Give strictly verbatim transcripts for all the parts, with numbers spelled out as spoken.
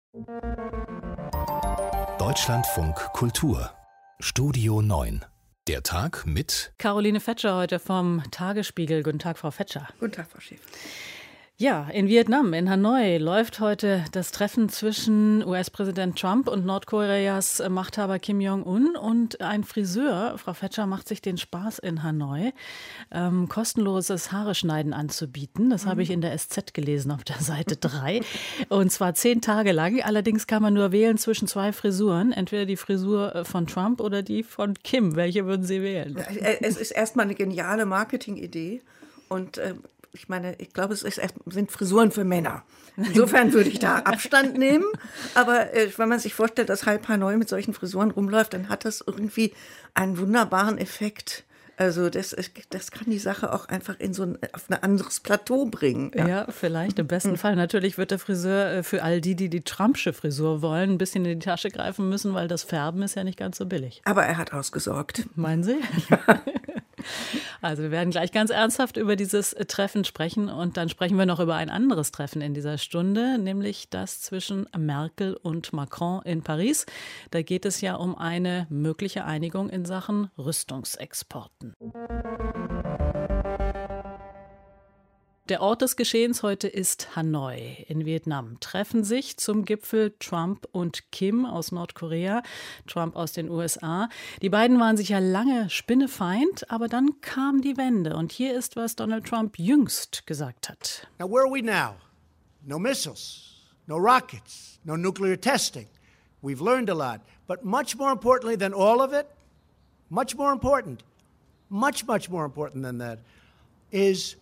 Deutschlandfunk Kultur Studio neun. Der Tag mit Caroline Fetscher heute vom Tagesspiegel. Guten Tag, Frau Fetscher. Guten Tag, Frau Schäfer. Ja, in Vietnam, in Hanoi, läuft heute das Treffen zwischen U S-Präsident Trump und Nordkoreas Machthaber Kim Jong-un. Und ein Friseur, Frau Fetscher, macht sich den Spaß in Hanoi, ähm, kostenloses Haareschneiden anzubieten. Das mhm. habe ich in der S Z gelesen auf der Seite drei. Und zwar zehn Tage lang. Allerdings kann man nur wählen zwischen zwei Frisuren. Entweder die Frisur von Trump oder die von Kim. Welche würden Sie wählen? Es ist erstmal eine geniale Marketingidee. Und äh, ich meine, ich glaube, es ist erst, sind Frisuren für Männer. Insofern würde ich da Abstand nehmen. Aber äh, wenn man sich vorstellt, dass halb Hanoi mit solchen Frisuren rumläuft, dann hat das irgendwie einen wunderbaren Effekt. Also das, das kann die Sache auch einfach in so ein, auf ein anderes Plateau bringen. Ja, ja, vielleicht im besten mhm. Fall. Natürlich wird der Friseur für all die, die die Trumpsche Frisur wollen, ein bisschen in die Tasche greifen müssen, weil das Färben ist ja nicht ganz so billig. Aber er hat ausgesorgt. Meinen Sie? Ja. Also wir werden gleich ganz ernsthaft über dieses Treffen sprechen und dann sprechen wir noch über ein anderes Treffen in dieser Stunde, nämlich das zwischen Merkel und Macron in Paris. Da geht es ja um eine mögliche Einigung in Sachen Rüstungsexporten. Der Ort des Geschehens heute ist Hanoi in Vietnam. Treffen sich zum Gipfel Trump und Kim aus Nordkorea, Trump aus den U S A. Die beiden waren sich ja lange spinnefeind, aber dann kam die Wende. Und hier ist, was Donald Trump jüngst gesagt hat. Now where are we now? No missiles, no rockets, no nuclear testing. We've learned a lot. But much more importantly than all of it, much more important, much, much more important than that is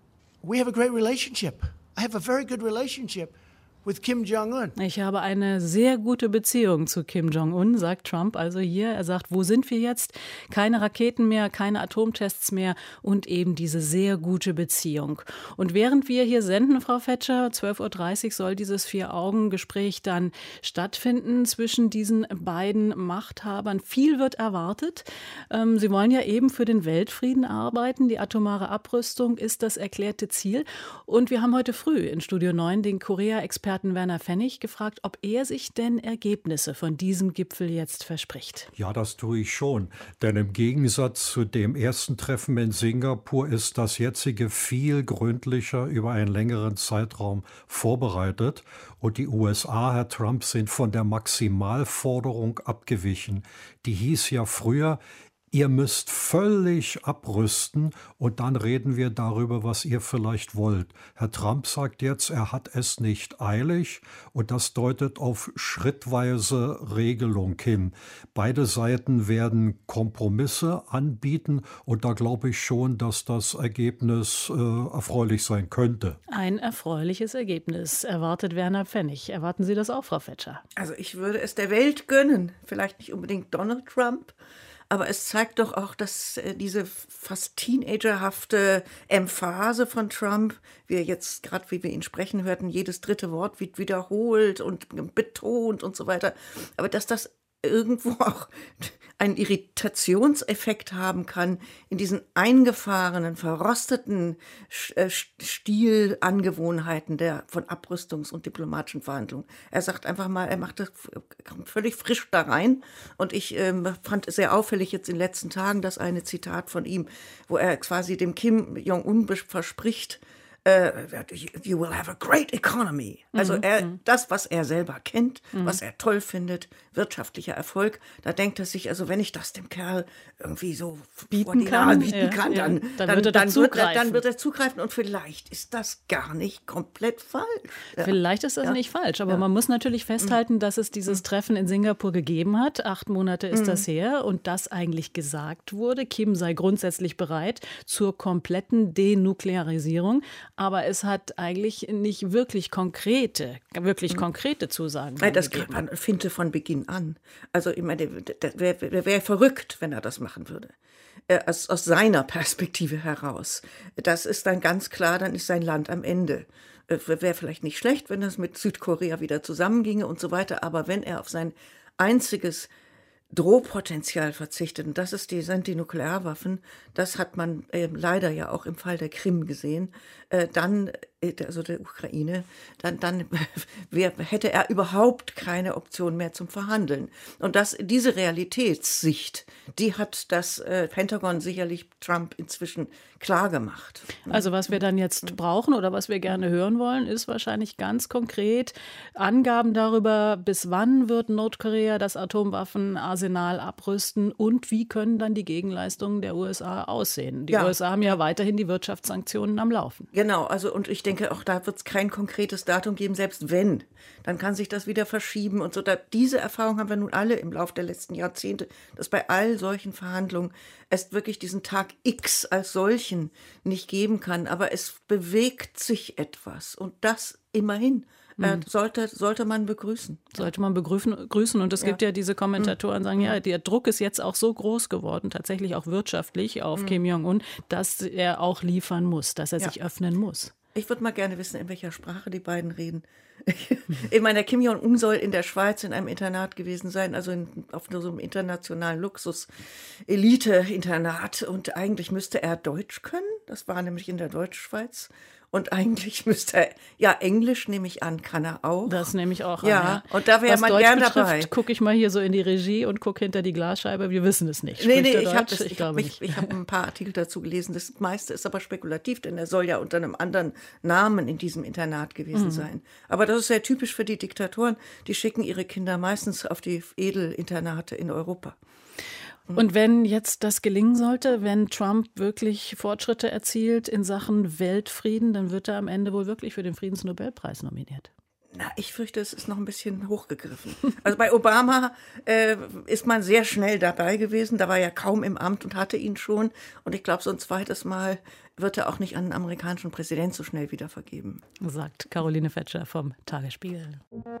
we have a great relationship. I have a very good relationship with Kim Jong-un. Ich habe eine sehr gute Beziehung zu Kim Jong-un, sagt Trump also hier. Er sagt, wo sind wir jetzt? Keine Raketen mehr, keine Atomtests mehr und eben diese sehr gute Beziehung. Und während wir hier senden, Frau Fetscher, zwölf Uhr dreißig soll dieses Vier-Augen-Gespräch dann stattfinden zwischen diesen beiden Machthabern. Viel wird erwartet. Ähm, sie wollen ja eben für den Weltfrieden arbeiten. Die atomare Abrüstung ist das erklärte Ziel. Und wir haben heute früh in Studio neun den Korea-Experten Werner Pfennig gefragt, ob er sich denn Ergebnisse von diesem Gipfel jetzt verspricht. Ja, das tue ich schon. Denn im Gegensatz zu dem ersten Treffen in Singapur ist das jetzige viel gründlicher über einen längeren Zeitraum vorbereitet. Und die U S A, Herr Trump, sind von der Maximalforderung abgewichen. Die hieß ja früher, ihr müsst völlig abrüsten und dann reden wir darüber, was ihr vielleicht wollt. Herr Trump sagt jetzt, er hat es nicht eilig und das deutet auf schrittweise Regelung hin. Beide Seiten werden Kompromisse anbieten und da glaube ich schon, dass das Ergebnis äh, erfreulich sein könnte. Ein erfreuliches Ergebnis erwartet Werner Pfennig. Erwarten Sie das auch, Frau Fetscher? Also ich würde es der Welt gönnen, vielleicht nicht unbedingt Donald Trump, aber es zeigt doch auch, dass äh, diese fast teenagerhafte Emphase von Trump, wie er jetzt gerade, wie wir ihn sprechen hörten, jedes dritte Wort wird wiederholt und betont und so weiter, aber dass das irgendwo auch einen Irritationseffekt haben kann in diesen eingefahrenen, verrosteten Stilangewohnheiten der von Abrüstungs- und diplomatischen Verhandlungen. Er sagt einfach mal, er macht das, kommt völlig frisch da rein. Und ich ähm, fand es sehr auffällig jetzt in den letzten Tagen, das eine Zitat von ihm, wo er quasi dem Kim Jong-un verspricht, Uh, you will have a great economy. Also er, das, was er selber kennt, mhm. was er toll findet, wirtschaftlicher Erfolg, da denkt er sich, also wenn ich das dem Kerl irgendwie so bieten kann, bieten ja, kann ja. Dann, dann, dann, wird er dann, wird er, zugreifen. dann wird er zugreifen und vielleicht ist das gar nicht komplett falsch. Ja. Vielleicht ist das ja. nicht falsch, aber ja. man muss natürlich festhalten, dass es dieses Treffen in Singapur gegeben hat. Acht Monate ist mhm. das her und dass eigentlich gesagt wurde, Kim sei grundsätzlich bereit zur kompletten Denuklearisierung. Aber es hat eigentlich nicht wirklich konkrete, wirklich konkrete Zusagen Nein, das gegeben. Man Finte von Beginn an. Also ich meine, der wäre wär verrückt, wenn er das machen würde. Äh, aus, aus seiner Perspektive heraus. Das ist dann ganz klar, dann ist sein Land am Ende. Äh, wäre vielleicht nicht schlecht, wenn das mit Südkorea wieder zusammenginge und so weiter. Aber wenn er auf sein einziges Drohpotenzial verzichtet. Und das ist die, sind die Nuklearwaffen. Das hat man äh, leider ja auch im Fall der Krim gesehen. Äh, dann also der Ukraine, dann, dann wär, hätte er überhaupt keine Option mehr zum Verhandeln. Und das, diese Realitätssicht, die hat das äh, Pentagon sicherlich Trump inzwischen klar gemacht. Also was wir dann jetzt brauchen oder was wir gerne hören wollen, ist wahrscheinlich ganz konkret Angaben darüber, bis wann wird Nordkorea das Atomwaffenarsenal abrüsten und wie können dann die Gegenleistungen der U S A aussehen. Die ja. U S A haben ja weiterhin die Wirtschaftssanktionen am Laufen. Genau, also und ich denke, auch da wird es kein konkretes Datum geben, selbst wenn, dann kann sich das wieder verschieben und so. Da, diese Erfahrung haben wir nun alle im Laufe der letzten Jahrzehnte, dass bei all solchen Verhandlungen es wirklich diesen Tag X als solchen nicht geben kann, aber es bewegt sich etwas und das immerhin. Äh, sollte, sollte man begrüßen. Sollte man begrüßen. Und es ja. gibt ja diese Kommentatoren, sagen, ja, der Druck ist jetzt auch so groß geworden, tatsächlich auch wirtschaftlich auf mhm. Kim Jong-un, dass er auch liefern muss, dass er ja. sich öffnen muss. Ich würde mal gerne wissen, in welcher Sprache die beiden reden. Ich meine, der Kim Jong-un soll in der Schweiz in einem Internat gewesen sein, also in, auf so einem internationalen Luxus-Elite-Internat. Und eigentlich müsste er Deutsch können. Das war nämlich in der Deutschschweiz. Und eigentlich müsste er, ja, Englisch nehme ich an, kann er auch. Das nehme ich auch ja, an, ja. Und da wäre man Deutsch gern betrifft, dabei. Gucke ich mal hier so in die Regie und gucke hinter die Glasscheibe. Wir wissen es nicht. Nee, nee, ich habe ich, ich hab ich, ich hab ein paar Artikel dazu gelesen. Das meiste ist aber spekulativ, denn er soll ja unter einem anderen Namen in diesem Internat gewesen mhm. sein. Aber das ist sehr typisch für die Diktatoren. Die schicken ihre Kinder meistens auf die Edelinternate in Europa. Und wenn jetzt das gelingen sollte, wenn Trump wirklich Fortschritte erzielt in Sachen Weltfrieden, dann wird er am Ende wohl wirklich für den Friedensnobelpreis nominiert. Na, ich fürchte, es ist noch ein bisschen hochgegriffen. Also bei Obama äh, ist man sehr schnell dabei gewesen. Da war er kaum im Amt und hatte ihn schon. Und ich glaube, so ein zweites Mal wird er auch nicht an den amerikanischen Präsident so schnell wieder vergeben. Sagt Caroline Fetscher vom Tagesspiegel.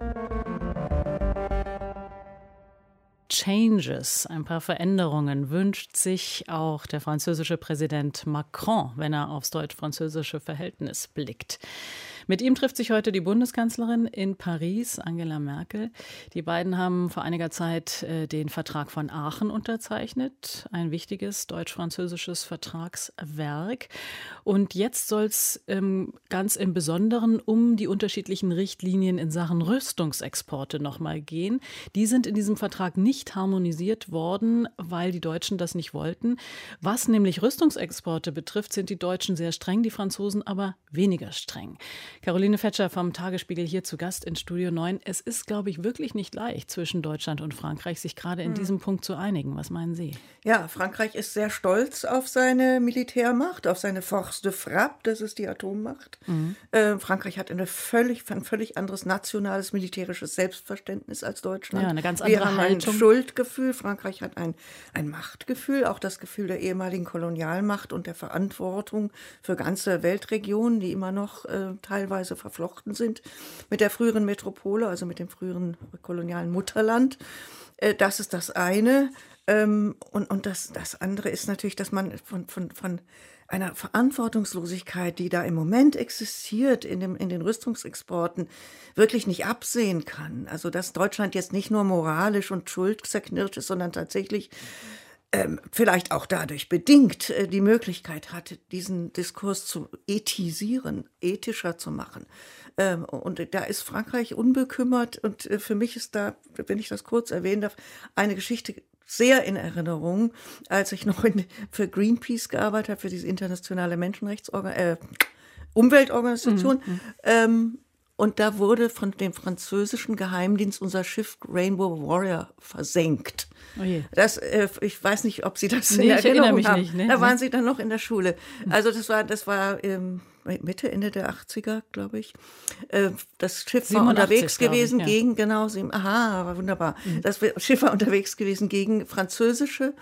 Changes, ein paar Veränderungen wünscht sich auch der französische Präsident Macron, wenn er aufs deutsch-französische Verhältnis blickt. Mit ihm trifft sich heute die Bundeskanzlerin in Paris, Angela Merkel. Die beiden haben vor einiger Zeit äh, den Vertrag von Aachen unterzeichnet, ein wichtiges deutsch-französisches Vertragswerk. Und jetzt soll es ähm, ganz im Besonderen um die unterschiedlichen Richtlinien in Sachen Rüstungsexporte nochmal gehen. Die sind in diesem Vertrag nicht harmonisiert worden, weil die Deutschen das nicht wollten. Was nämlich Rüstungsexporte betrifft, sind die Deutschen sehr streng, die Franzosen aber weniger streng. Caroline Fetscher vom Tagesspiegel hier zu Gast in Studio neun. Es ist, glaube ich, wirklich nicht leicht zwischen Deutschland und Frankreich, sich gerade in hm. diesem Punkt zu einigen. Was meinen Sie? Ja, Frankreich ist sehr stolz auf seine Militärmacht, auf seine Force de Frappe, das ist die Atommacht. Mhm. Äh, Frankreich hat eine völlig, ein völlig anderes nationales militärisches Selbstverständnis als Deutschland. Ja, eine ganz andere Wir haben Haltung. ein Schuldgefühl, Frankreich hat ein, ein Machtgefühl, auch das Gefühl der ehemaligen Kolonialmacht und der Verantwortung für ganze Weltregionen, die immer noch äh, teilweise verflochten sind mit der früheren Metropole, also mit dem früheren kolonialen Mutterland. Äh, das ist das eine. Ähm, und und das, das andere ist natürlich, dass man von, von, von einer Verantwortungslosigkeit, die da im Moment existiert in, dem, in den Rüstungsexporten, wirklich nicht absehen kann. Also dass Deutschland jetzt nicht nur moralisch und schuldzerknirscht ist, sondern tatsächlich ähm, vielleicht auch dadurch bedingt äh, die Möglichkeit hat, diesen Diskurs zu ethisieren, ethischer zu machen. Ähm, und da ist Frankreich unbekümmert. Und äh, für mich ist da, wenn ich das kurz erwähnen darf, eine Geschichte sehr in Erinnerung, als ich noch in, für Greenpeace gearbeitet habe, für diese internationale Menschenrechtsorganisation, äh, Umweltorganisation. Mhm. Ähm, und da wurde von dem französischen Geheimdienst unser Schiff Rainbow Warrior versenkt. Oh je. Das, äh, ich weiß nicht, ob Sie das nee, in Erinnerung mich haben. Nicht, ne? Da waren Sie dann noch in der Schule. Also das war, das war ähm, Mitte, Ende der achtziger, glaube ich. Äh, das Schiff war unterwegs gewesen ich, ja. gegen, genau, sieben, aha, war wunderbar. Mhm. Das Schiff war unterwegs gewesen gegen französische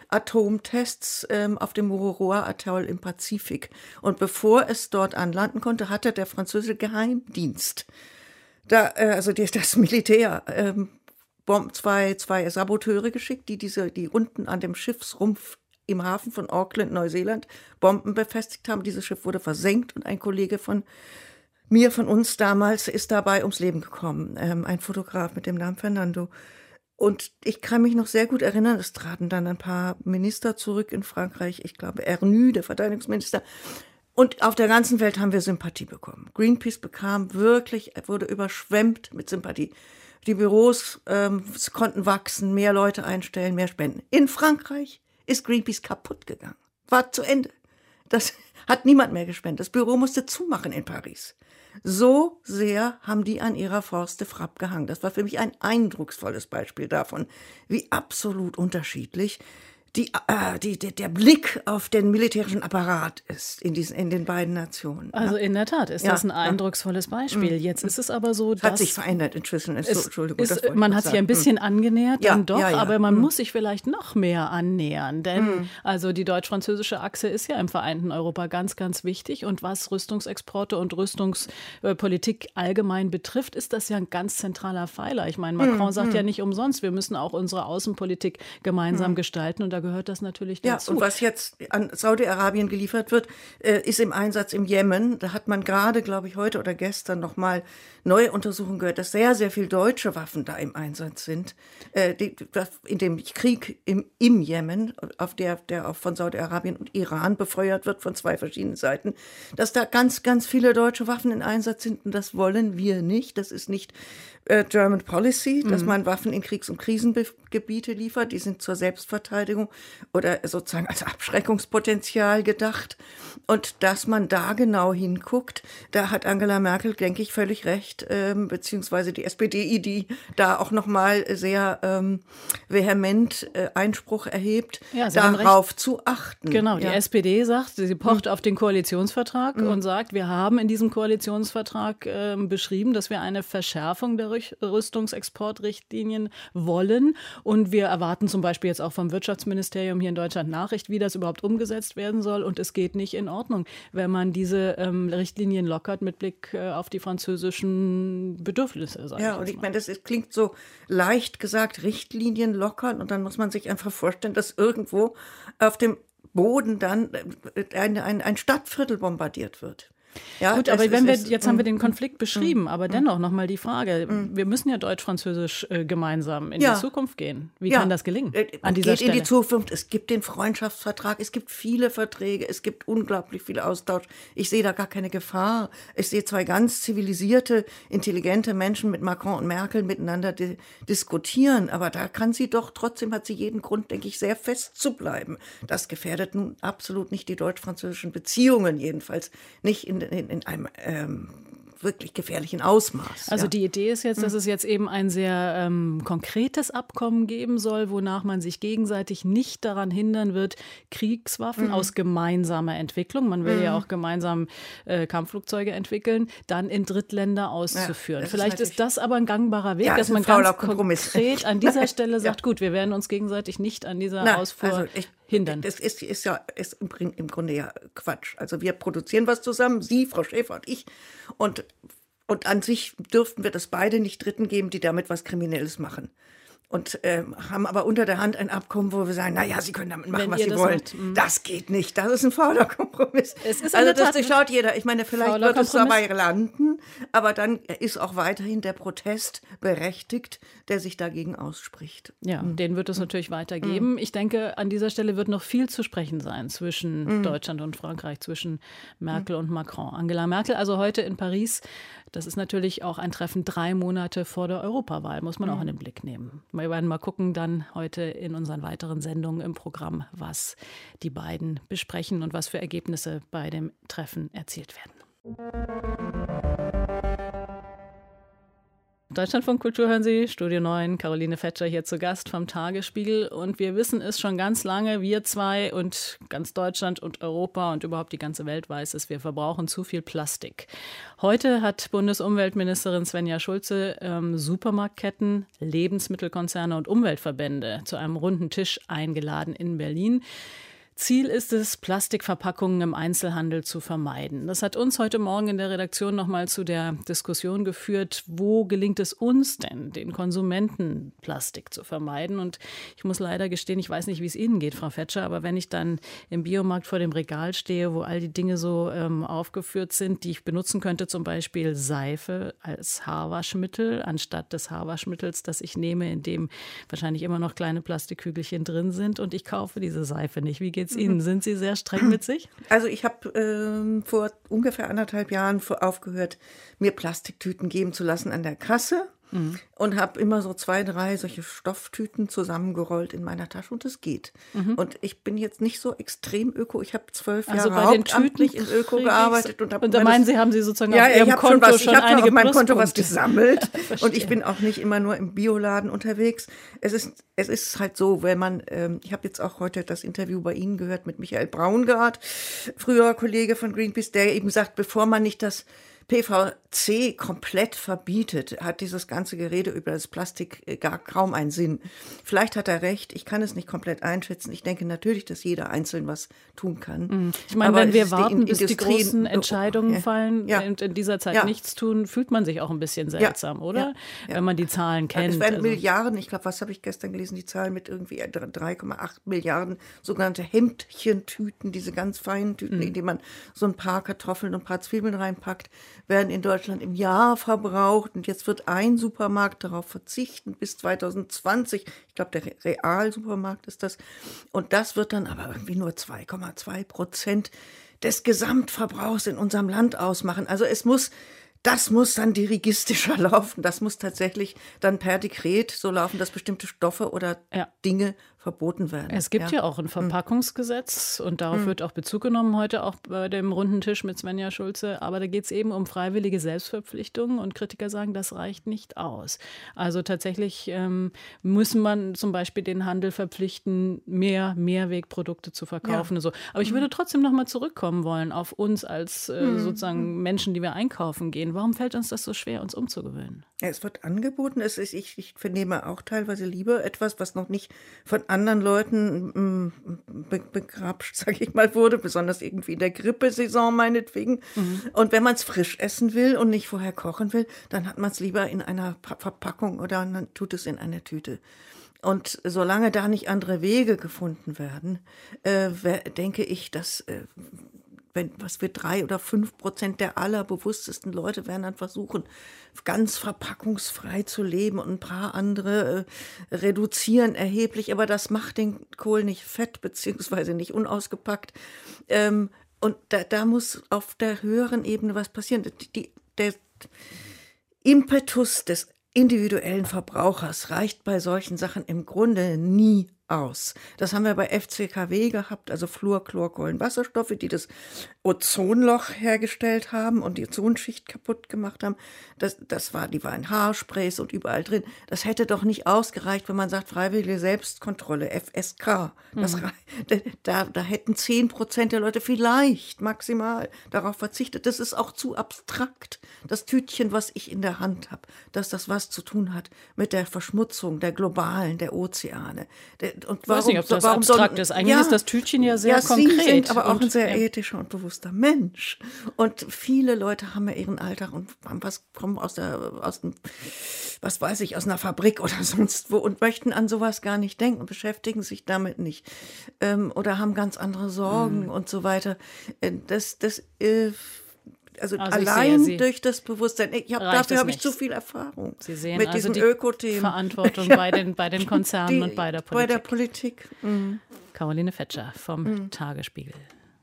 Atomtests ähm, auf dem Mururoa-Atoll im Pazifik. Und bevor es dort anlanden konnte, hatte der französische Geheimdienst, da, äh, also die, das Militär, ähm, Bomb, zwei, zwei Saboteure geschickt, die diese, die unten an dem Schiffsrumpf im Hafen von Auckland, Neuseeland, Bomben befestigt haben. Dieses Schiff wurde versenkt und ein Kollege von mir, von uns damals, ist dabei ums Leben gekommen. Ähm, ein Fotograf mit dem Namen Fernando. Und ich kann mich noch sehr gut erinnern, es traten dann ein paar Minister zurück in Frankreich. Ich glaube, Ernu, der Verteidigungsminister, Und auf der ganzen Welt haben wir Sympathie bekommen. Greenpeace bekam wirklich, wurde überschwemmt mit Sympathie. Die Büros ähm, konnten wachsen, mehr Leute einstellen, mehr spenden. In Frankreich ist Greenpeace kaputt gegangen. War zu Ende. Das hat niemand mehr gespendet. Das Büro musste zumachen in Paris. So sehr haben die an ihrer Force de Frappe gehangen. Das war für mich ein eindrucksvolles Beispiel davon, wie absolut unterschiedlich die, äh, die, die, der Blick auf den militärischen Apparat ist in, diesen, in den beiden Nationen. Also ja. in der Tat ist ja, das ein ja. eindrucksvolles Beispiel. Jetzt ist es aber so, dass... Hat sich verändert inzwischen. Es, so, Entschuldigung, ist, man hat sich ein bisschen angenähert, ja, dann doch, ja, ja. aber man hm. muss sich vielleicht noch mehr annähern. Denn hm. also die deutsch-französische Achse ist ja im vereinten Europa ganz, ganz wichtig. Und was Rüstungsexporte und Rüstungspolitik allgemein betrifft, ist das ja ein ganz zentraler Pfeiler. Ich meine, Macron hm. sagt hm. ja nicht umsonst, wir müssen auch unsere Außenpolitik gemeinsam hm. gestalten. Und da gehört das natürlich Ja, dazu. und was jetzt an Saudi-Arabien geliefert wird, äh, ist im Einsatz im Jemen. Da hat man gerade, glaube ich, heute oder gestern noch mal neue Untersuchungen gehört, dass sehr, sehr viel deutsche Waffen da im Einsatz sind. Äh, die, in dem Krieg im, im Jemen, auf der, der auch von Saudi-Arabien und Iran befeuert wird, von zwei verschiedenen Seiten, dass da ganz, ganz viele deutsche Waffen in Einsatz sind. Und das wollen wir nicht. Das ist nicht äh, German Policy, dass mhm. man Waffen in Kriegs- und Krisengebiete liefert. Die sind zur Selbstverteidigung oder sozusagen als Abschreckungspotenzial gedacht. Und dass man da genau hinguckt, da hat Angela Merkel, denke ich, völlig recht, ähm, beziehungsweise die S P D, die da auch nochmal sehr ähm, vehement äh, Einspruch erhebt, ja, darauf zu achten. Genau, die ja. S P D sagt, sie pocht mhm. auf den Koalitionsvertrag mhm. und sagt, wir haben in diesem Koalitionsvertrag äh, beschrieben, dass wir eine Verschärfung der Rüstungsexportrichtlinien wollen. Und wir erwarten zum Beispiel jetzt auch vom Wirtschaftsministerium hier in Deutschland Nachricht, wie das überhaupt umgesetzt werden soll. Und es geht nicht in Ordnung, wenn man diese ähm, Richtlinien lockert mit Blick äh, auf die französischen Bedürfnisse. Ja, ich und ich meine, das ist, klingt so leicht gesagt, Richtlinien lockern. Und dann muss man sich einfach vorstellen, dass irgendwo auf dem Boden dann ein, ein, ein Stadtviertel bombardiert wird. Ja, gut, aber wenn wir, ist, jetzt haben wir den Konflikt beschrieben, mm, aber dennoch nochmal die Frage, mm. wir müssen ja deutsch-französisch äh, gemeinsam in ja. die Zukunft gehen. Wie ja. kann das gelingen Geht an dieser Stelle? in die Zukunft, es gibt den Freundschaftsvertrag, es gibt viele Verträge, es gibt unglaublich viel Austausch. Ich sehe da gar keine Gefahr. Ich sehe zwei ganz zivilisierte, intelligente Menschen mit Macron und Merkel miteinander di- diskutieren, aber da kann sie doch, trotzdem hat sie jeden Grund, denke ich, sehr fest zu bleiben. Das gefährdet nun absolut nicht die deutsch-französischen Beziehungen, jedenfalls nicht in In, in einem ähm, wirklich gefährlichen Ausmaß. Also ja. die Idee ist jetzt, dass es jetzt eben ein sehr ähm, konkretes Abkommen geben soll, wonach man sich gegenseitig nicht daran hindern wird, Kriegswaffen mhm. aus gemeinsamer Entwicklung, man will mhm. ja auch gemeinsam äh, Kampfflugzeuge entwickeln, dann in Drittländer auszuführen. Ja, Vielleicht ist, ist das aber ein gangbarer Weg, ja, dass man ganz konkret an dieser Stelle sagt, ja. gut, wir werden uns gegenseitig nicht an dieser Na, Ausfuhr also ich, hindern. Das ist, ist ja ist im, im Grunde ja Quatsch. Also wir produzieren was zusammen, Sie, Frau Schäfer und ich. Und, und an sich dürften wir das beide nicht Dritten geben, die damit was Kriminelles machen. Und ähm, haben aber unter der Hand ein Abkommen, wo wir sagen, naja, Sie können damit machen, Wenn was ihr Sie das wollen. macht, mm. Das geht nicht. Das ist ein fauler Kompromiss. Es ist also in der das Tat schaut jeder. Ich meine, vielleicht fauler wird es Kompromiss. dabei landen, aber dann ist auch weiterhin der Protest berechtigt, der sich dagegen ausspricht. Ja, mm. den wird es natürlich weitergeben. Mm. Ich denke, an dieser Stelle wird noch viel zu sprechen sein zwischen mm. Deutschland und Frankreich, zwischen Merkel mm. und Macron. Angela Merkel also heute in Paris. Das ist natürlich auch ein Treffen drei Monate vor der Europawahl, muss man mm. auch in den Blick nehmen. Wir werden mal gucken dann heute in unseren weiteren Sendungen im Programm, was die beiden besprechen und was für Ergebnisse bei dem Treffen erzielt werden. Deutschlandfunk Kultur hören Sie, Studio neun, Caroline Fetscher hier zu Gast vom Tagesspiegel. Und wir wissen es schon ganz lange, wir zwei und ganz Deutschland und Europa und überhaupt die ganze Welt weiß es, wir verbrauchen zu viel Plastik. Heute hat Bundesumweltministerin Svenja Schulze ähm, Supermarktketten, Lebensmittelkonzerne und Umweltverbände zu einem runden Tisch eingeladen in Berlin. Ziel ist es, Plastikverpackungen im Einzelhandel zu vermeiden. Das hat uns heute Morgen in der Redaktion noch mal zu der Diskussion geführt, wo gelingt es uns denn, den Konsumenten Plastik zu vermeiden? Und ich muss leider gestehen, ich weiß nicht, wie es Ihnen geht, Frau Fetscher, aber wenn ich dann im Biomarkt vor dem Regal stehe, wo all die Dinge so ähm, aufgeführt sind, die ich benutzen könnte, zum Beispiel Seife als Haarwaschmittel, anstatt des Haarwaschmittels, das ich nehme, in dem wahrscheinlich immer noch kleine Plastikkügelchen drin sind, und ich kaufe diese Seife nicht. Wie geht geht's Ihnen? Sind Sie sehr streng mit sich? Also ich habe ähm, vor ungefähr anderthalb Jahren aufgehört, mir Plastiktüten geben zu lassen an der Kasse. Mhm. Und habe immer so zwei, drei solche Stofftüten zusammengerollt in meiner Tasche und es geht. Mhm. Und ich bin jetzt nicht so extrem öko. Ich habe zwölf also Jahre hauptamtlich in Öko gearbeitet. Und, und da meinen Sie, haben Sie sozusagen ja, auf Ihrem ich Konto schon, was, schon ich einige auf meinem Konto Pluspunkte. was gesammelt. Und ich bin auch nicht immer nur im Bioladen unterwegs. Es ist, es ist halt so, wenn man, ähm, ich habe jetzt auch heute das Interview bei Ihnen gehört mit Michael Braungart, früherer Kollege von Greenpeace, der eben sagt, bevor man nicht das P V C komplett verbietet, hat dieses ganze Gerede über das Plastik gar kaum einen Sinn. Vielleicht hat er recht, ich kann es nicht komplett einschätzen. Ich denke natürlich, dass jeder einzeln was tun kann. Ich meine, Aber wenn wir es ist warten, die bis die Industrie- großen Entscheidungen Ja. fallen Ja. und in dieser Zeit Ja. nichts tun, fühlt man sich auch ein bisschen seltsam, oder? Ja. Ja. Wenn man die Zahlen kennt. Es werden Also- Milliarden, ich glaube, was habe ich gestern gelesen, die Zahlen mit irgendwie drei Komma acht Milliarden sogenannte Hemdchentüten, diese ganz feinen Tüten, in die man so ein paar Kartoffeln und ein paar Zwiebeln reinpackt, werden in Deutschland im Jahr verbraucht. Und jetzt wird ein Supermarkt darauf verzichten bis zweitausendzwanzig. Ich glaube, der Real-Supermarkt ist das. Und das wird dann aber irgendwie nur zwei Komma zwei Prozent des Gesamtverbrauchs in unserem Land ausmachen. Also es muss Das muss dann dirigistischer laufen. Das muss tatsächlich dann per Dekret so laufen, dass bestimmte Stoffe oder Ja. Dinge verboten werden. Es gibt ja, auch ein Verpackungsgesetz und darauf wird auch Bezug genommen heute auch bei dem runden Tisch mit Svenja Schulze. Aber da geht es eben um freiwillige Selbstverpflichtungen und Kritiker sagen, das reicht nicht aus. Also tatsächlich ähm, muss man zum Beispiel den Handel verpflichten, mehr Mehrwegprodukte zu verkaufen. Ja. Und so. Aber ich würde trotzdem noch mal zurückkommen wollen auf uns als äh, sozusagen Menschen, die wir einkaufen gehen. Warum fällt uns das so schwer, uns umzugewöhnen? Ja, es wird angeboten. Es ist, ich, ich vernehme auch teilweise lieber etwas, was noch nicht von anderen Leuten mm, be, begrapscht, sage ich mal, wurde, besonders irgendwie in der Grippesaison meinetwegen. Mhm. Und wenn man es frisch essen will und nicht vorher kochen will, dann hat man es lieber in einer Pa- Verpackung oder dann tut es in einer Tüte. Und solange da nicht andere Wege gefunden werden, äh, wer, denke ich, dass äh, wenn, was wir drei oder fünf Prozent der allerbewusstesten Leute werden dann versuchen, ganz verpackungsfrei zu leben und ein paar andere äh, reduzieren erheblich, aber das macht den Kohl nicht fett, beziehungsweise nicht unausgepackt. Ähm, und da, da muss auf der höheren Ebene was passieren. Die, der Impetus des individuellen Verbrauchers reicht bei solchen Sachen im Grunde nie aus. Das haben wir bei F C K W gehabt, also Fluorchlorkohlenwasserstoffe, die das Ozonloch hergestellt haben und die Ozonschicht kaputt gemacht haben. Das, das war, die war in Haarsprays und überall drin. Das hätte doch nicht ausgereicht, wenn man sagt, freiwillige Selbstkontrolle, F S K. Das, mhm. da, da hätten zehn Prozent der Leute vielleicht maximal darauf verzichtet. Das ist auch zu abstrakt. Das Tütchen, was ich in der Hand habe, dass das was zu tun hat mit der Verschmutzung der globalen, der Ozeane. Der, und warum, ich weiß nicht, ob das warum abstrakt soll, ist. Eigentlich ja, ist das Tütchen ja sehr ja, konkret. Sie sind aber auch und, ein sehr ja. ethischer und bewusster Mensch. Und viele Leute haben ja ihren Alltag und haben was, kommen aus der, aus dem, was weiß ich, aus einer Fabrik oder sonst wo und möchten an sowas gar nicht denken und beschäftigen sich damit nicht. Ähm, oder haben ganz andere Sorgen Mhm. und so weiter. Äh, Das, das, äh, also, Also ich allein sehe, Sie- durch das Bewusstsein. Ich hab, Reicht dafür es habe ich nicht. zu viel Erfahrung Sie sehen mit also diesen die Ökothemen. Verantwortung Ja. bei den, bei den Konzernen Die- und bei der Bei Politik. der Politik. Mhm. Caroline Fetscher vom Tagesspiegel.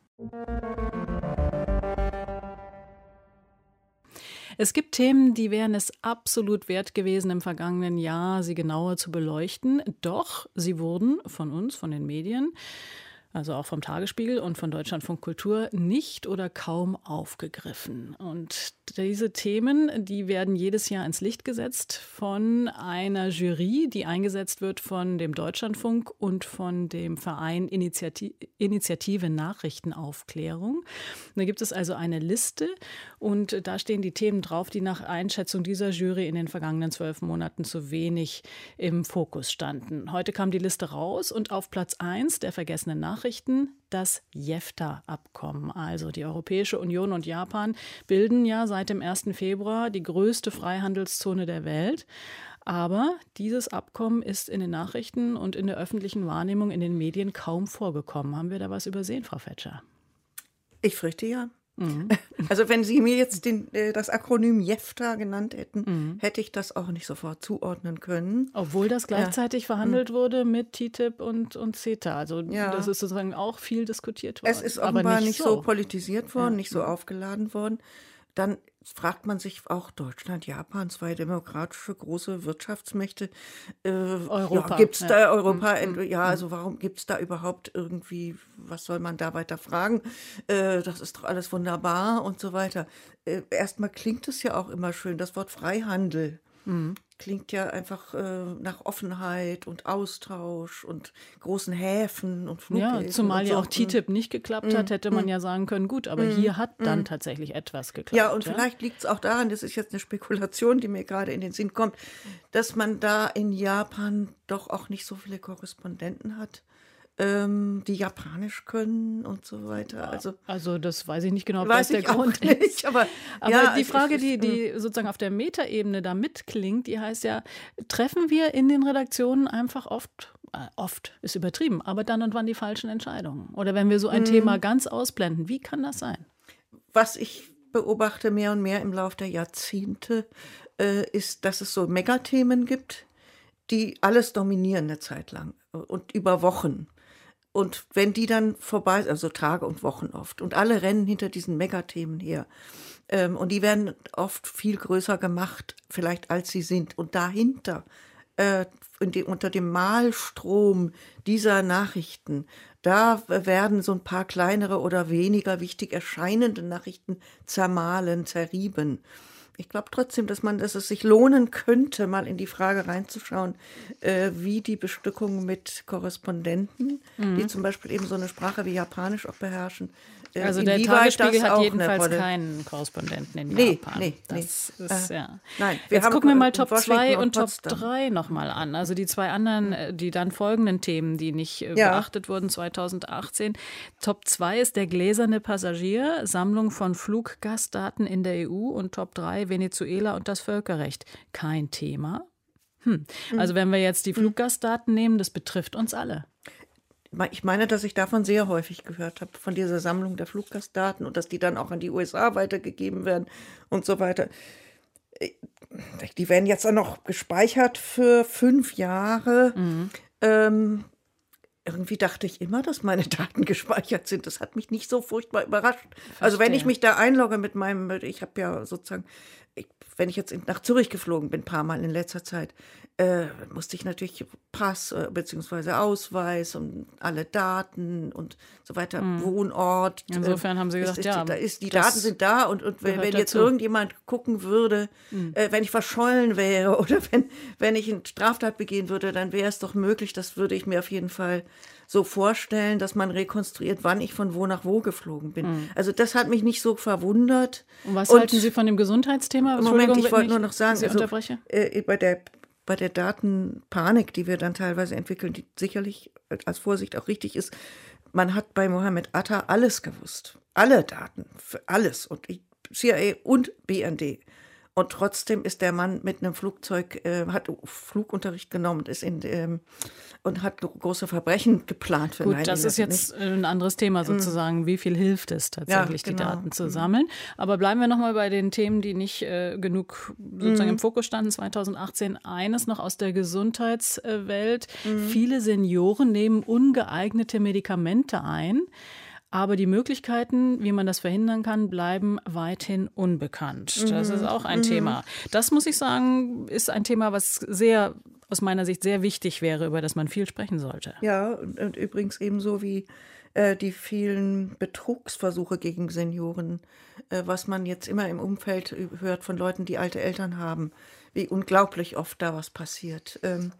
Es gibt Themen, die wären es absolut wert gewesen, im vergangenen Jahr sie genauer zu beleuchten. Doch sie wurden von uns, von den Medien, also auch vom Tagesspiegel und von Deutschlandfunk Kultur, nicht oder kaum aufgegriffen. Und diese Themen, die werden jedes Jahr ins Licht gesetzt von einer Jury, die eingesetzt wird von dem Deutschlandfunk und von dem Verein Initiative, Initiative Nachrichtenaufklärung. Da gibt es also eine Liste und da stehen die Themen drauf, die nach Einschätzung dieser Jury in den vergangenen zwölf Monaten zu wenig im Fokus standen. Heute kam die Liste raus und auf Platz eins der vergessenen Nachrichten das JEFTA-Abkommen. Also die Europäische Union und Japan bilden ja seit dem ersten Februar die größte Freihandelszone der Welt. Aber dieses Abkommen ist in den Nachrichten und in der öffentlichen Wahrnehmung in den Medien kaum vorgekommen. Haben wir da was übersehen, Frau Fetscher? Ich fürchte ja. Mhm. Also wenn Sie mir jetzt den, äh, das Akronym JEFTA genannt hätten, mhm. hätte ich das auch nicht sofort zuordnen können. Obwohl das gleichzeitig ja. verhandelt mhm. wurde mit T T I P und, und CETA. Also ja. das ist sozusagen auch viel diskutiert worden. Es ist offenbar nicht, nicht so. so politisiert worden, ja. nicht so aufgeladen worden. Dann fragt man sich auch Deutschland, Japan, zwei demokratische große Wirtschaftsmächte. Äh, Europa. Ja, gibt es da ja. Europa? Mhm. Ja, also warum gibt es da überhaupt irgendwie, was soll man da weiter fragen? Äh, das ist doch alles wunderbar und so weiter. Äh, erstmal klingt es ja auch immer schön, das Wort Freihandel. Mhm. Klingt ja einfach äh, nach Offenheit und Austausch und großen Häfen und Flughäfen. Ja, zumal und ja so. auch T T I P nicht geklappt hat, hätte man ja sagen können, gut, aber mm. hier hat dann mm. tatsächlich etwas geklappt. Ja, und ja? vielleicht liegt es auch daran, das ist jetzt eine Spekulation, die mir gerade in den Sinn kommt, dass man da in Japan doch auch nicht so viele Korrespondenten hat, ähm, die Japanisch können und so weiter. Also, also das weiß ich nicht genau, ob weiß das der Grund nicht, ist. Aber, aber ja, die Frage, ist, die, die sozusagen auf der Metaebene da mitklingt, die heißt ja, treffen wir in den Redaktionen einfach oft, äh, oft ist übertrieben, aber dann und wann die falschen Entscheidungen? Oder wenn wir so ein hm. Thema ganz ausblenden, wie kann das sein? Was ich beobachte mehr und mehr im Laufe der Jahrzehnte, äh, ist, dass es so Megathemen gibt, die alles dominieren eine Zeit lang und über Wochen. Und wenn die dann vorbei sind, also Tage und Wochen oft, und alle rennen hinter diesen Megathemen her, ähm, und die werden oft viel größer gemacht, vielleicht als sie sind. Und dahinter, äh, in die, unter dem Mahlstrom dieser Nachrichten, da werden so ein paar kleinere oder weniger wichtig erscheinende Nachrichten zermahlen, zerrieben. Ich glaube trotzdem, dass man, dass es sich lohnen könnte, mal in die Frage reinzuschauen, äh, wie die Bestückung mit Korrespondenten, mhm. die zum Beispiel eben so eine Sprache wie Japanisch auch beherrschen. Äh, also der Tagesspiegel hat jedenfalls keinen Korrespondenten in nee, Japan. Nee, das nee. Ist, äh, ja. Nein, wir Jetzt haben gucken wir mal Top zwei und Top Potsdam. drei nochmal an. Also die zwei anderen, die dann folgenden Themen, die nicht äh, ja. beachtet wurden zweitausendachtzehn. Top zwei ist der gläserne Passagier, Sammlung von Fluggastdaten in der E U, und Top drei Venezuela und das Völkerrecht. Kein Thema. Hm. Also wenn wir jetzt die Fluggastdaten nehmen, das betrifft uns alle. Ich meine, dass ich davon sehr häufig gehört habe, von dieser Sammlung der Fluggastdaten und dass die dann auch an die U S A weitergegeben werden und so weiter. Die werden jetzt auch noch gespeichert für fünf Jahre. Mhm. Ähm, irgendwie dachte ich immer, dass meine Daten gespeichert sind. Das hat mich nicht so furchtbar überrascht. Verstehe. Also wenn ich mich da einlogge mit meinem, ich habe ja sozusagen, ich, wenn ich jetzt nach Zürich geflogen bin, ein paar Mal in letzter Zeit, äh, musste ich natürlich Pass äh, bzw. Ausweis und alle Daten und so weiter, mhm. Wohnort. Insofern äh, haben Sie gesagt, ist, ja. Da ist, die Daten sind da und, und wenn, wenn jetzt irgendjemand gucken würde, mhm. äh, wenn ich verschollen wäre oder wenn, wenn ich eine Straftat begehen würde, dann wäre es doch möglich, das würde ich mir auf jeden Fall so vorstellen, dass man rekonstruiert, wann ich von wo nach wo geflogen bin. Mhm. Also das hat mich nicht so verwundert. Und was und halten Sie von dem Gesundheitsthema? Moment, ich wollte nur noch sagen, Sie also, unterbreche. Äh, bei der bei der Datenpanik, die wir dann teilweise entwickeln, die sicherlich als Vorsicht auch richtig ist, man hat bei Mohammed Atta alles gewusst. Alle Daten, für alles. Und C I A und B N D. Und trotzdem ist der Mann mit einem Flugzeug, äh, hat Flugunterricht genommen ist in, ähm, und hat große Verbrechen geplant. Für Gut, nein, das ist jetzt nicht. Ein anderes Thema sozusagen. Mm. Wie viel hilft es tatsächlich, ja, genau. die Daten zu sammeln? Aber bleiben wir nochmal bei den Themen, die nicht äh, genug sozusagen mm. im Fokus standen. zweitausendachtzehn eines noch aus der Gesundheitswelt. Mm. Viele Senioren nehmen ungeeignete Medikamente ein. Aber die Möglichkeiten, wie man das verhindern kann, bleiben weithin unbekannt. Das mhm. ist auch ein mhm. Thema. Das, muss ich sagen, ist ein Thema, was sehr, aus meiner Sicht sehr wichtig wäre, über das man viel sprechen sollte. Ja, und, und übrigens ebenso wie äh, die vielen Betrugsversuche gegen Senioren, äh, was man jetzt immer im Umfeld hört von Leuten, die alte Eltern haben, wie unglaublich oft da was passiert. Ähm,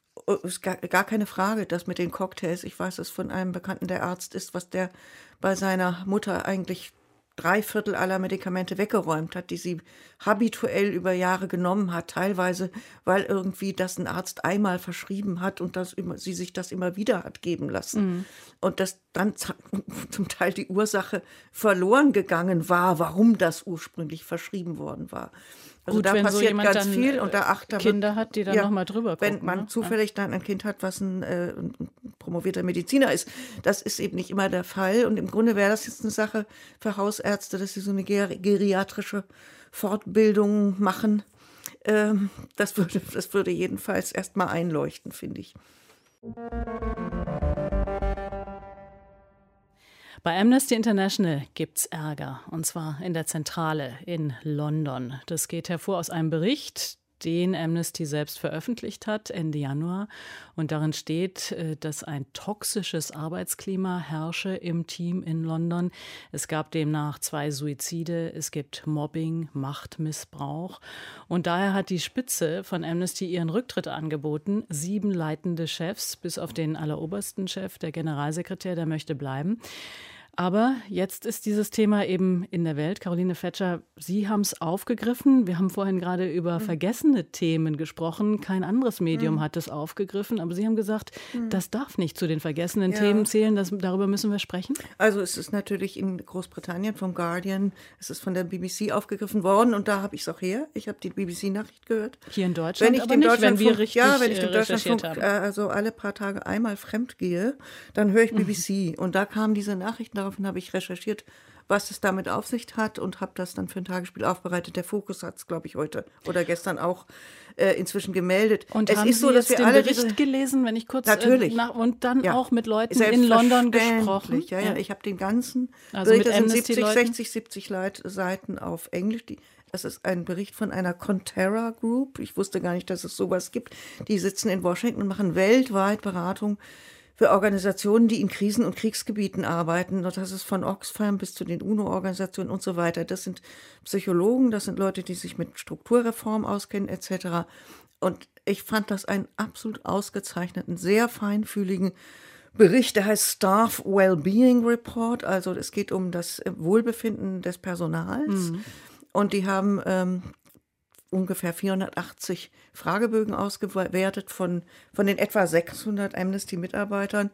ist gar, gar keine Frage, dass mit den Cocktails, ich weiß es von einem Bekannten, der Arzt ist, was der bei seiner Mutter eigentlich drei Viertel aller Medikamente weggeräumt hat, die sie habituell über Jahre genommen hat, teilweise, weil irgendwie das ein Arzt einmal verschrieben hat und das immer, sie sich das immer wieder hat geben lassen. Mhm. Und dass dann zum Teil die Ursache verloren gegangen war, warum das ursprünglich verschrieben worden war. Also Gut, da wenn so passiert jemand ganz dann viel und da achtet Kinder hat, die dann ja, noch mal drüber gucken. Wenn man ne? zufällig dann ein Kind hat, was ein, äh, ein promovierter Mediziner ist. Das ist eben nicht immer der Fall. Und im Grunde wäre das jetzt eine Sache für Hausärzte, dass sie so eine ger- geriatrische Fortbildung machen. Ähm, das würde, das würde jedenfalls erstmal einleuchten, finde ich. Bei Amnesty International gibt's Ärger, und zwar in der Zentrale in London. Das geht hervor aus einem Bericht, den Amnesty selbst veröffentlicht hat Ende Januar. Und darin steht, dass ein toxisches Arbeitsklima herrsche im Team in London. Es gab demnach zwei Suizide, es gibt Mobbing, Machtmissbrauch. Und daher hat die Spitze von Amnesty ihren Rücktritt angeboten. Sieben leitende Chefs, bis auf den allerobersten Chef, der Generalsekretär, der möchte bleiben. Aber jetzt ist dieses Thema eben in der Welt. Caroline Fetscher, Sie haben es aufgegriffen. Wir haben vorhin gerade über mhm. vergessene Themen gesprochen. Kein anderes Medium mhm. hat es aufgegriffen. Aber Sie haben gesagt, mhm. das darf nicht zu den vergessenen ja. Themen zählen. Das, darüber müssen wir sprechen. Also es ist natürlich in Großbritannien vom Guardian, es ist von der B B C aufgegriffen worden. Und da habe ich es auch her. Ich habe die B B C-Nachricht gehört. Hier in Deutschland wenn ich aber den nicht, wenn wir richtig Ja, wenn ich äh, den Deutschlandfunk äh, also alle paar Tage einmal fremd gehe, dann höre ich B B C. Mhm. Und da kamen diese Nachrichten, daraufhin habe ich recherchiert, was es damit auf sich hat und habe das dann für ein Tagesspiel aufbereitet. Der Fokus hat es, glaube ich, heute oder gestern auch äh, inzwischen gemeldet. Und es haben ist Sie so, dass jetzt wir den alle Bericht diese, gelesen, wenn ich kurz natürlich. Äh, nach, und dann ja. auch mit Leuten in London gesprochen? Ja, ja, ich habe den ganzen also Bericht, mit das sind siebzig, Leuten? sechzig, siebzig Leit- Seiten auf Englisch. Die, das ist ein Bericht von einer Conterra Group. Ich wusste gar nicht, dass es sowas gibt. Die sitzen in Washington und machen weltweit Beratung für Organisationen, die in Krisen- und Kriegsgebieten arbeiten. Und das ist von Oxfam bis zu den UNO-Organisationen und so weiter. Das sind Psychologen, das sind Leute, die sich mit Strukturreform auskennen et cetera. Und ich fand das einen absolut ausgezeichneten, sehr feinfühligen Bericht, der heißt Staff Wellbeing Report. Also es geht um das Wohlbefinden des Personals. Mhm. Und die haben ähm, ungefähr vierhundertachtzig Fragebögen ausgewertet von, von den etwa sechshundert Amnesty-Mitarbeitern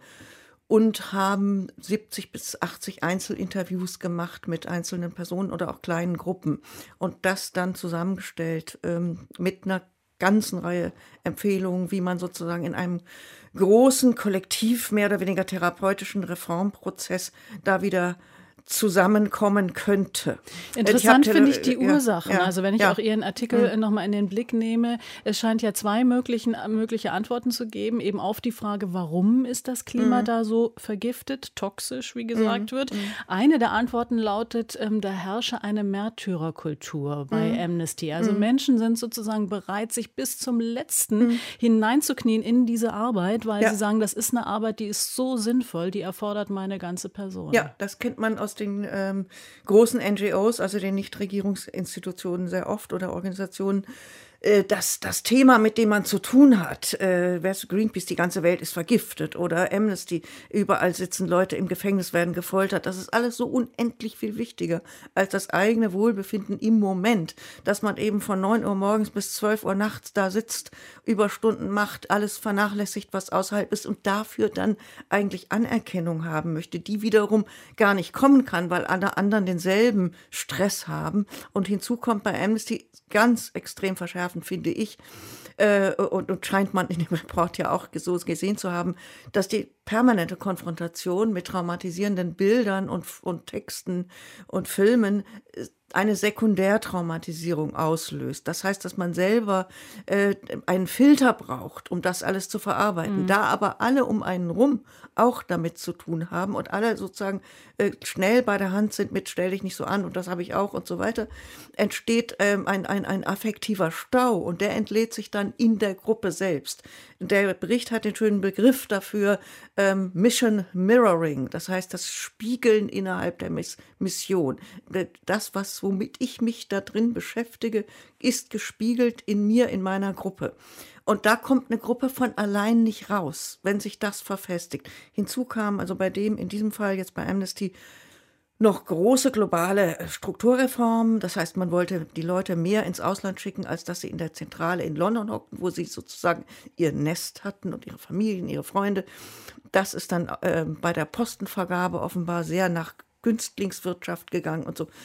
und haben siebzig bis achtzig Einzelinterviews gemacht mit einzelnen Personen oder auch kleinen Gruppen und das dann zusammengestellt ähm, mit einer ganzen Reihe Empfehlungen, wie man sozusagen in einem großen, kollektiv, mehr oder weniger therapeutischen Reformprozess da wieder zusammenkommen könnte. Interessant ich finde ich die ja, Ursachen. Ja, also wenn ich ja. auch Ihren Artikel mhm. nochmal in den Blick nehme, es scheint ja zwei möglichen, mögliche Antworten zu geben, eben auf die Frage, warum ist das Klima mhm. da so vergiftet, toxisch, wie gesagt mhm. wird. Mhm. Eine der Antworten lautet, ähm, da herrsche eine Märtyrerkultur bei mhm. Amnesty. Also mhm. Menschen sind sozusagen bereit, sich bis zum Letzten mhm. hineinzuknien in diese Arbeit, weil ja. sie sagen, das ist eine Arbeit, die ist so sinnvoll, die erfordert meine ganze Person. Ja, das kennt man aus den ähm, großen N G Os, also den Nichtregierungsinstitutionen sehr oft oder Organisationen, äh, dass das Thema, mit dem man zu tun hat, äh, Greenpeace, die ganze Welt ist vergiftet oder Amnesty, überall sitzen Leute im Gefängnis, werden gefoltert, das ist alles so unendlich viel wichtiger als das eigene Wohlbefinden im Moment, dass man eben von neun Uhr morgens bis zwölf Uhr nachts da sitzt, Überstunden macht, alles vernachlässigt, was außerhalb ist und dafür dann eigentlich Anerkennung haben möchte, die wiederum gar nicht kommen kann, weil alle anderen denselben Stress haben. Und hinzu kommt bei Amnesty ganz extrem verschärfend, finde ich, äh, und, und scheint man in dem Report ja auch so gesehen zu haben, dass die permanente Konfrontation mit traumatisierenden Bildern und, und Texten und Filmen eine Sekundärtraumatisierung auslöst. Das heißt, dass man selber äh, einen Filter braucht, um das alles zu verarbeiten. Mhm. Da aber alle um einen rum auch damit zu tun haben und alle sozusagen äh, schnell bei der Hand sind mit stell dich nicht so an und das habe ich auch und so weiter, entsteht ähm, ein, ein, ein affektiver Stau und der entlädt sich dann in der Gruppe selbst. Der Bericht hat den schönen Begriff dafür, ähm, Mission Mirroring, das heißt das Spiegeln innerhalb der Miss- Mission. Das, was womit ich mich da drin beschäftige, ist gespiegelt in mir, in meiner Gruppe. Und da kommt eine Gruppe von allein nicht raus, wenn sich das verfestigt. Hinzu kam also bei dem, in diesem Fall jetzt bei Amnesty, noch große globale Strukturreformen. Das heißt, man wollte die Leute mehr ins Ausland schicken, als dass sie in der Zentrale in London hockten, wo sie sozusagen ihr Nest hatten und ihre Familien, ihre Freunde. Das ist dann äh, bei der Postenvergabe offenbar sehr nach Günstlingswirtschaft gegangen und so.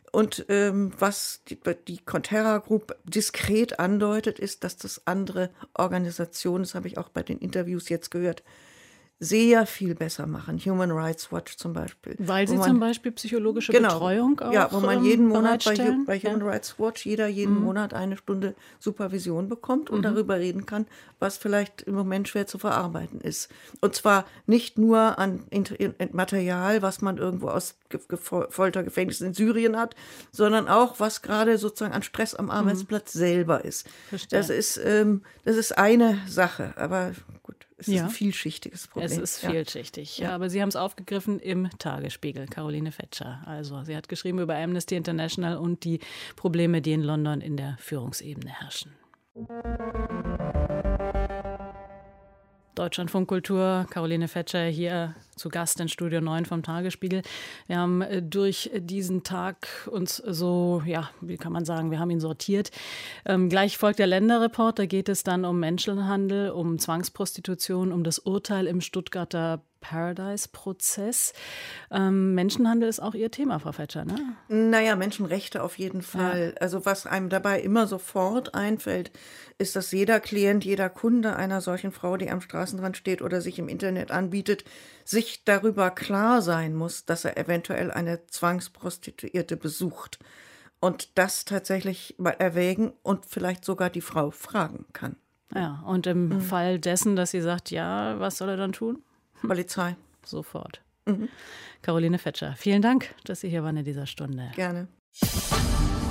Und ähm, was die, die Conterra Group diskret andeutet, ist, dass das andere Organisationen, das habe ich auch bei den Interviews jetzt gehört, sehr viel besser machen. Human Rights Watch zum Beispiel. Weil sie man, zum Beispiel psychologische genau, Betreuung auch ja, wo man jeden ähm, Monat bei, bereitstellen. bei Human ja. Rights Watch jeder jeden mhm. Monat eine Stunde Supervision bekommt und mhm. darüber reden kann, was vielleicht im Moment schwer zu verarbeiten ist. Und zwar nicht nur an Material, was man irgendwo aus Foltergefängnissen in Syrien hat, sondern auch, was gerade sozusagen an Stress am Arbeitsplatz mhm. selber ist. Verstehe. Das ist, ähm, das ist eine Sache, aber gut. Es ist ja. ein vielschichtiges Problem. Es ist vielschichtig, ja. Ja, aber Sie haben es aufgegriffen im Tagesspiegel, Caroline Fetscher. Also sie hat geschrieben über Amnesty International und die Probleme, die in London in der Führungsebene herrschen. Deutschlandfunk Kultur, Caroline Fetscher hier zu Gast in Studio neun vom Tagesspiegel. Wir haben durch diesen Tag uns so, ja, wie kann man sagen, wir haben ihn sortiert. Ähm, gleich folgt der Länderreport, da geht es dann um Menschenhandel, um Zwangsprostitution, um das Urteil im Stuttgarter Paradise-Prozess. Ähm, Menschenhandel ist auch Ihr Thema, Frau Fetscher, ne? Naja, Menschenrechte auf jeden Fall. Ja. Also was einem dabei immer sofort einfällt, ist, dass jeder Klient, jeder Kunde einer solchen Frau, die am Straßenrand steht oder sich im Internet anbietet, sich darüber klar sein muss, dass er eventuell eine Zwangsprostituierte besucht und das tatsächlich mal erwägen und vielleicht sogar die Frau fragen kann. Ja, und im mhm. Fall dessen, dass sie sagt, ja, was soll er dann tun? Polizei. Sofort. Mhm. Caroline Fetscher, vielen Dank, dass Sie hier waren in dieser Stunde. Gerne.